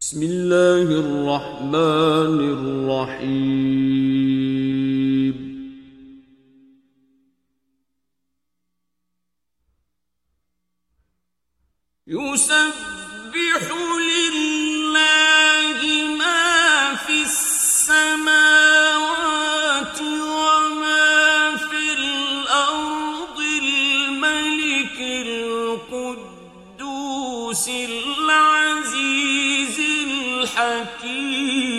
بسم الله الرحمن الرحيم. يسبح لله ما في السماوات وما في الأرض الملك القدوس العزيز الحكيم